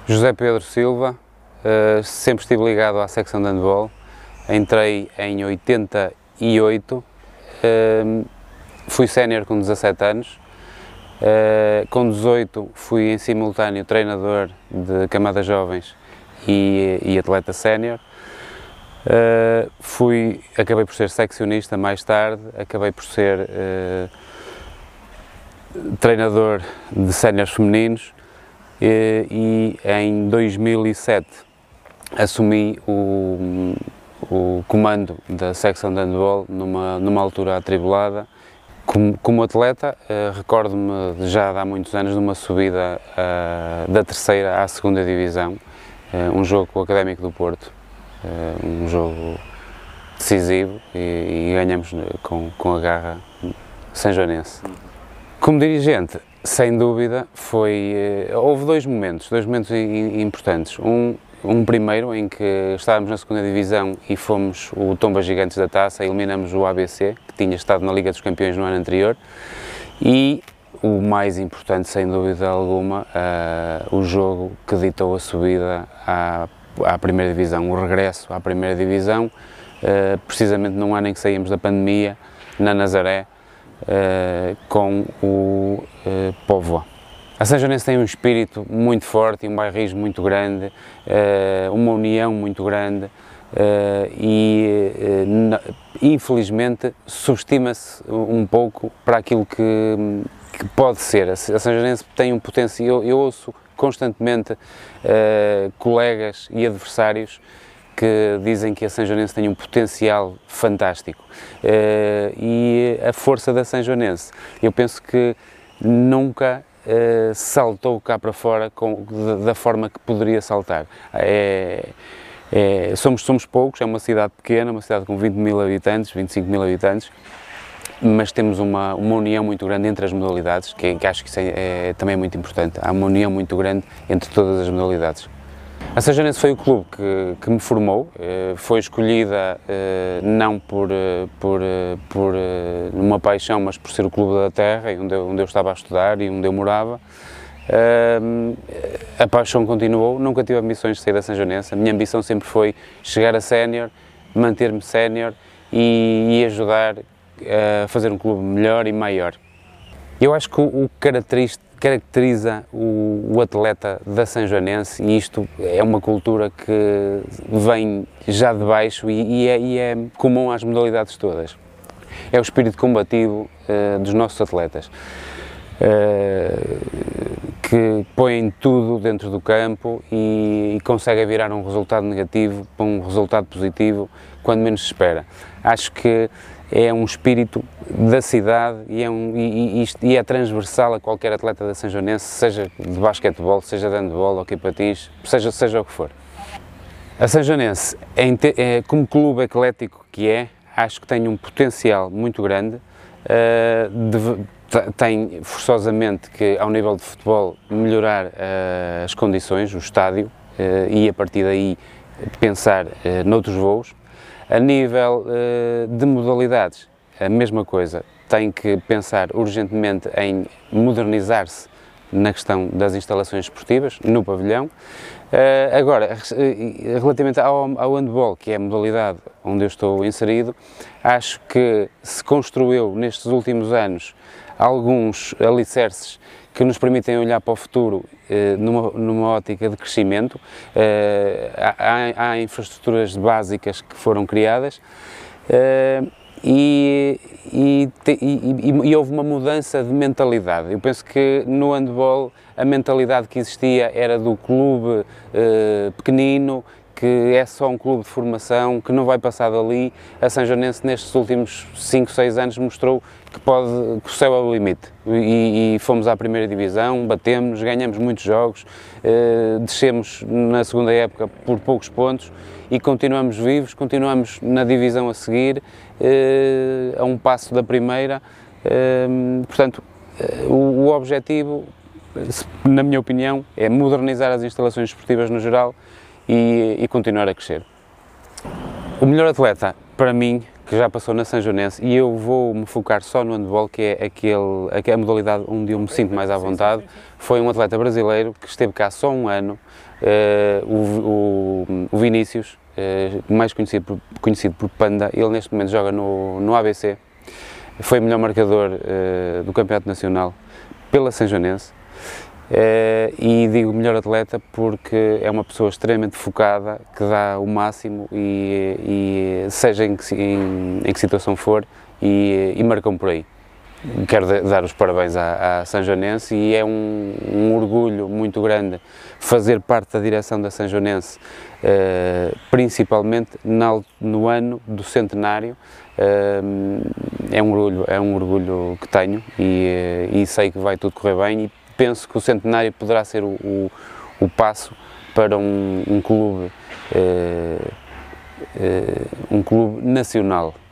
José Pedro Silva, sempre estive ligado à secção de handball, entrei em 88, fui sénior com 17 anos, com 18 fui em simultâneo treinador de camadas jovens e atleta sénior, acabei por ser seccionista mais tarde, acabei por ser treinador de séniores femininos e em 2007 assumi o comando da secção de handball numa altura atribulada. Como atleta, recordo-me já de há muitos anos de uma subida da terceira à segunda divisão, um jogo com o Académico do Porto, um jogo decisivo e ganhamos com a garra sanjonense. Como dirigente, sem dúvida, houve dois momentos importantes. Um primeiro em que estávamos na segunda divisão e fomos o Tomba Gigantes da Taça, eliminamos o ABC, que tinha estado na Liga dos Campeões no ano anterior, e o mais importante, sem dúvida alguma, o jogo que ditou a subida à primeira divisão, o regresso à primeira divisão, precisamente num ano em que saímos da pandemia, na Nazaré, com o Póvoa. A Sanjonense tem um espírito muito forte, um bairrismo muito grande, uma união muito grande e infelizmente subestima-se um pouco para aquilo que pode ser. A Sanjonense tem um potencial, eu ouço constantemente colegas e adversários que dizem que a Sanjonense tem um potencial fantástico e a força da Sanjonense, eu penso que nunca saltou cá para fora da forma que poderia saltar. Somos poucos, é uma cidade pequena, uma cidade com 20.000 habitantes, 25.000 habitantes, mas temos uma união muito grande entre as modalidades, que acho que isso também é muito importante. Há uma união muito grande entre todas as modalidades. A Sanjonense foi o clube que me formou, foi escolhida não por uma paixão, mas por ser o clube da terra, onde eu estava a estudar e onde eu morava. A paixão continuou, nunca tive ambições de sair da Sanjonense, a minha ambição sempre foi chegar a sénior, manter-me sénior e ajudar a fazer um clube melhor e maior. Eu acho que o que caracteriza o atleta da Sanjonense, e isto é uma cultura que vem já de baixo e é comum às modalidades todas, é o espírito combativo dos nossos atletas, que põem tudo dentro do campo e conseguem virar um resultado negativo para um resultado positivo quando menos se espera. Acho que é um espírito da cidade e é transversal a qualquer atleta da Sanjonense, seja de basquetebol, seja de handball, hockey patins, seja o que for. A Sanjonense, como clube eclético que acho que tem um potencial muito grande, tem forçosamente que, ao nível de futebol, melhorar as condições, o estádio, e a partir daí pensar noutros voos. A nível de modalidades, a mesma coisa, tem que pensar urgentemente em modernizar-se na questão das instalações esportivas, no pavilhão. Agora, relativamente ao handball, que é a modalidade onde eu estou inserido, acho que se construiu nestes últimos anos alguns alicerces que nos permitem olhar para o futuro numa ótica de crescimento. Há infraestruturas básicas que foram criadas e houve uma mudança de mentalidade. Eu penso que no handball a mentalidade que existia era do clube pequenino, que é só um clube de formação, que não vai passar dali. A Sanjonense nestes últimos 5, 6 anos mostrou que o céu é o limite e fomos à primeira divisão, batemos, ganhamos muitos jogos, descemos na segunda época por poucos pontos e continuamos vivos, continuamos na divisão a seguir, a um passo da primeira. Portanto, o objetivo, na minha opinião, é modernizar as instalações esportivas no geral e continuar a crescer. O melhor atleta, para mim, que já passou na Sanjonense, e eu vou me focar só no handball, que é a modalidade onde eu me sinto mais à vontade. Foi um atleta brasileiro que esteve cá só um ano, o Vinícius, mais conhecido por Panda. Ele neste momento joga no ABC, foi o melhor marcador do Campeonato Nacional pela Sanjonense. E digo melhor atleta porque é uma pessoa extremamente focada, que dá o máximo e seja em que situação for, e marcam por aí. Quero dar os parabéns à Sanjonense, e é um orgulho muito grande fazer parte da direção da Sanjonense, principalmente no ano do centenário. É um orgulho que tenho, e sei que vai tudo correr bem, e penso que o centenário poderá ser o passo para um clube nacional.